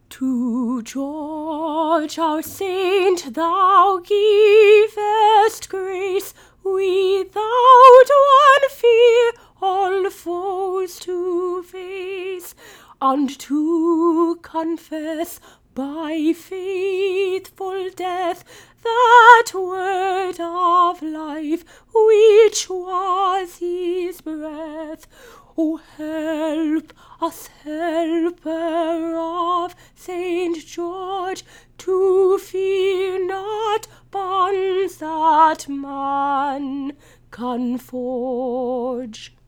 To George our saint thou givest grace, without one fear all foes to face, and to confess by faithful death that word of life which was his breath. O help us, helper of Saint George, to fear not bonds that man can forge.